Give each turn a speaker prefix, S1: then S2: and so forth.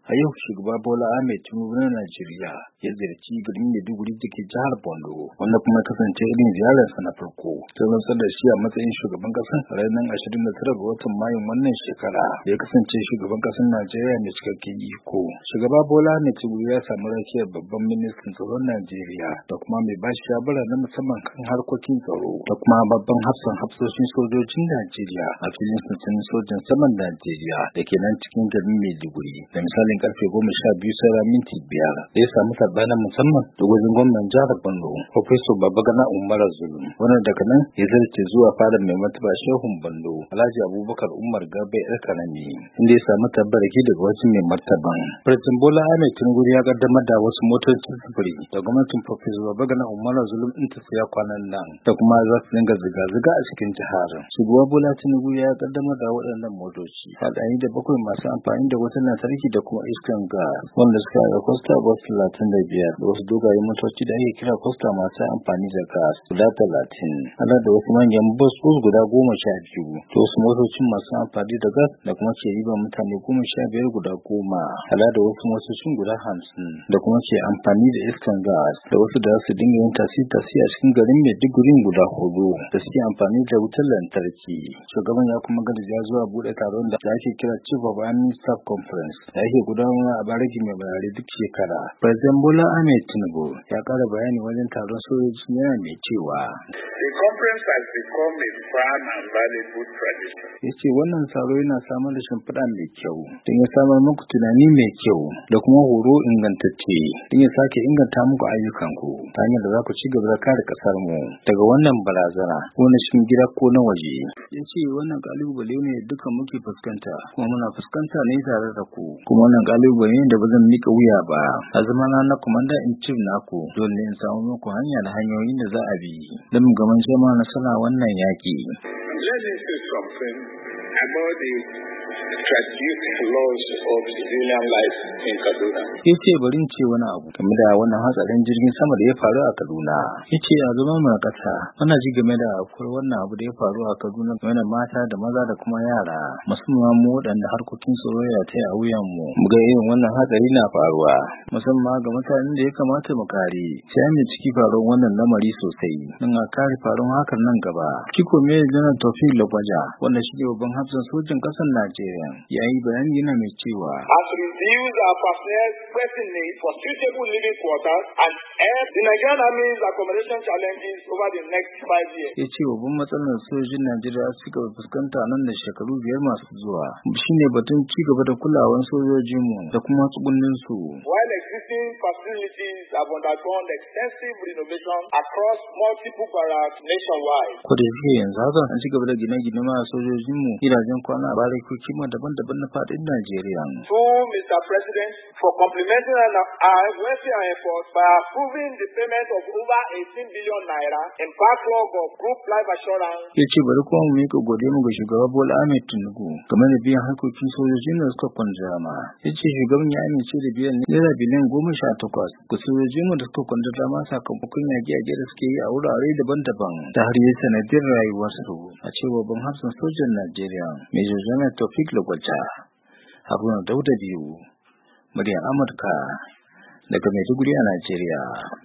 S1: A yau shugaba Bola Ahmed Tinubu na Najeriya ya ziyarci garin Maiduguri da ke jihar Borno, wanda kuma kasance irin ziyararsa na farko. Ta rantsar da shi a matsayin shugaban ƙasar a ranar 29 ga watan Mayun wannan shekara, da ya kasance shugaban ƙasar Najeriya mai cikakken iko. Shugaba Bola Ahmed Tinubu ya samu rakiyar babban ministan tsaron Najeriya da kuma mai bashi shawara na musamman kan harkokin tsaro da kuma babban hafsoshin sojojin Najeriya a filin sansanin sojan saman Najeriya da ke nan cikin garin Maiduguri. Da misalin karfe 12 saura minti 5 da ya samu tarba na musamman da gwajin gwamnan jihar Borno Professor Babagana Umar Zulum, wannan daga nan ya zarce zuwa fadar mai martaba Shehun Borno Alhaji Abubakar Umar Gabe Elkanami, inda ya samu tabbaraki daga wajen mai martaban. President Bola Ahmed Tinubu ya kaddamar da wasu motocin sufuri da gwamnatin Professor Babagana Umar Zulum din ta siya kwanan nan da kuma za su dinga zirga-zirga a cikin jihar. Shugaba Bola Tinubu ya kaddamar da waɗannan motoci haɗari da 7 masu amfani da wutar lantarki da kuma iskan gas, wanda suka ga Costa Bus 35 da wasu dogayen motoci da ake kira Costa masu amfani da gas guda 30, hada da wasu manyan bus guda 12 da wasu motocin masu amfani da gas da kuma ke riba mutane 15 guda 10, hada da wasu motocin guda 50 da kuma ke amfani da iskan gas, da wasu da su dinga yin tasi a cikin garin Maiduguri guda 4 da suke amfani da wutar lantarki. Shugaban ya kuma ya zuwa bude taron da ake kira Chief of Army Staff Conference da ake gudanarwa a bariki mai bayani duk shekara. President Bola Ahmed Tinubu ya kara bayani wajen taron sojoji yana mai cewa
S2: The conference has become a fun and valuable tradition.
S1: Ya ce wannan taro yana samar da shimfiɗa mai kyau don ya samar muku tunani mai kyau da kuma horo ingantacce don ya sake inganta muku ayyukanku ta hanyar da za ku ci gaba da kare ƙasar mu daga wannan barazana ko na cikin gida ko na waje. Ya ce wannan kalubale ne duka muke fuskanta kuma muna fuskanta ne tare da ku, kuma wannan kalubale ne da ba zan mika wuya ba. A zamana na commander in chief naku dole ne in samu muku hanya da hanyoyin da za a bi don mu gaman shema nasara wannan yaki.
S2: Let me say something about the tragic loss of civilian life in Kaduna.
S1: Ya ce bari ce wani abu game da wannan hatsarin jirgin sama da ya faru a Kaduna. Ya ce a zama mai kasa muna ji game da akwai wannan abu da ya faru a Kaduna game da mata da maza da kuma yara, musamman mu waɗanda harkokin soyayya ta a wuyan mu. Mu ga irin wannan hatsari na faruwa, musamman ga mutanen da ya kamata mu kare. Sai mu ciki faruwar wannan lamari sosai don a kare faruwar hakan nan gaba. Kiko mai Janar Taufik Lagwaja, wanda shi ne babban hafsan sojin ƙasar Najeriya, ya yi bayani yana mai cewa
S2: As reduce our personnel pressing need for suitable living quarters and help the Nigerian Army's accommodation challenges over the next 5 years.
S1: Ya ce babban matsalar sojin Najeriya suka fuskanta nan da shekaru 5 masu zuwa shine batun ci gaba da kulawar sojojinmu da kuma tsugunnin su.
S2: While existing facilities have undergone extensive renovation across multiple barracks nationwide.
S1: Ko da yake yanzu haka an ci gaba da gine-gine ma sojojinmu gidajen kwana a barikoki daban-daban na faɗin Najeriya.
S2: To Mr. President, for complementing our welfare efforts by approving the payment of over 18 billion naira in backlog of group life assurance.
S1: Ya ce bari kuma mu miƙa godiya mu ga shugaba Bola Ahmed Tinubu game da biyan harkokin sojojin da suka kwanjama. Ya ce shugaban ya amince da biyan naira biliyan 18 ga sojojin da suka kwanjama sakamakon yaƙe-yaƙe da suke yi a wurare daban-daban da har yi sanadin rayuwarsu, a cewa babban hafsan sojan Najeriya Major General Taufik Lagwaja. Haruna Dauda biyu, muryar Amurka daga Maiduguri a Najeriya.